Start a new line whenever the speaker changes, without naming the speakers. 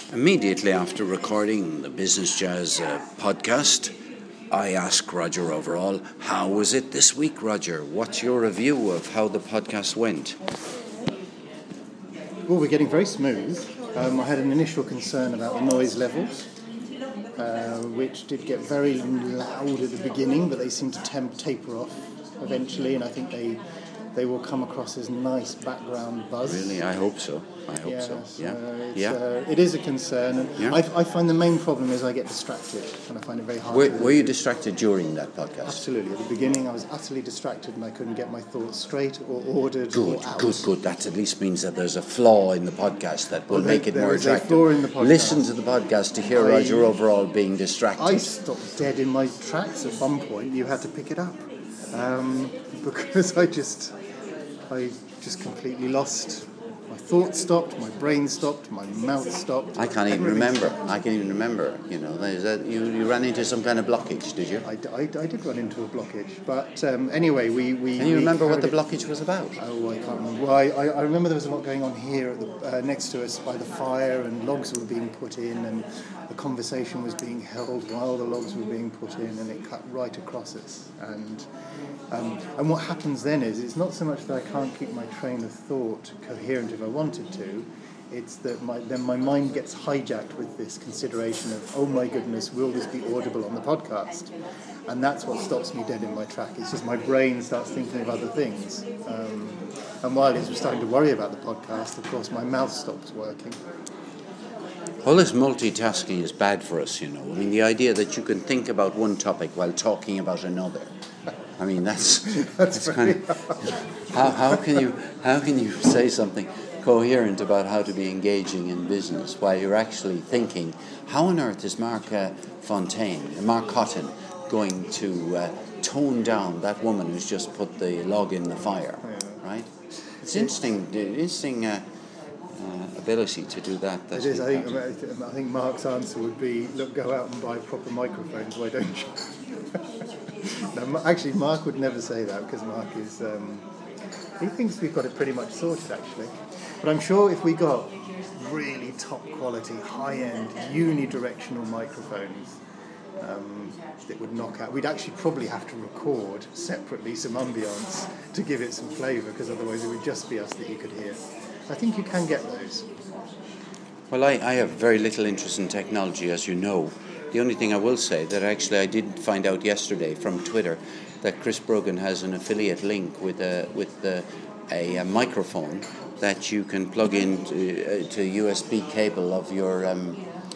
Immediately after recording the Business Jazz podcast, I asked Roger Overall, how was it this week, Roger? What's your review of how the podcast went?
Well, we're getting very smooth. I had an initial concern about the noise levels, which did get very loud at the beginning, but they seem to taper off eventually, and I think they will come across as nice background buzz.
Really? I hope so.
It is a concern, and
yeah.
I find the main problem is I get distracted, and I find it very hard.
Were you distracted during that podcast?
Absolutely. At the beginning, I was utterly distracted, and I couldn't get my thoughts straight or ordered or out.
Good. That at least means that there's a flaw in the podcast that will make it more attractive.
There is a flaw in the podcast.
Listen to the podcast to hear Roger Overall being distracted.
I stopped dead in my tracks at one point. You had to pick it up because I just completely lost. My thoughts stopped, my brain stopped, my mouth stopped.
I can't even remember. You know, you ran into some kind of blockage, did you?
I did run into a blockage, but anyway, we.
Can you remember what the blockage was about?
Oh, I can't remember. Well, I remember there was a lot going on here at the next to us by the fire, and logs were being put in, and a conversation was being held while the logs were being put in, and it cut right across us. And what happens then is it's not so much that I can't keep my train of thought coherent if I wanted to, it's that my mind gets hijacked with this consideration of, oh my goodness, will this be audible on the podcast? And that's what stops me dead in my track. It's just my brain starts thinking of other things. And while it's starting to worry about the podcast, of course, my mouth stops working.
Well, this multitasking is bad for us, you know. I mean, the idea that you can think about one topic while talking about another. I mean, that's kind of how can you say something coherent about how to be engaging in business while you're actually thinking, how on earth is Mark Cotton going to tone down that woman who's just put the log in the fire, right? It's interesting ability to do that.
It is. I think Mark's answer would be, look, go out and buy proper microphones. Why don't you? No, actually, Mark would never say that because Mark is. He thinks we've got it pretty much sorted, actually. But I'm sure if we got really top quality, high-end, unidirectional microphones, it would knock out. We'd actually probably have to record separately some ambience to give it some flavour, because otherwise it would just be us that you could hear. I think you can get those.
Well, I have very little interest in technology, as you know. The only thing I will say that actually I did find out yesterday from Twitter that Chris Brogan has an affiliate link with a microphone that you can plug in to USB cable of your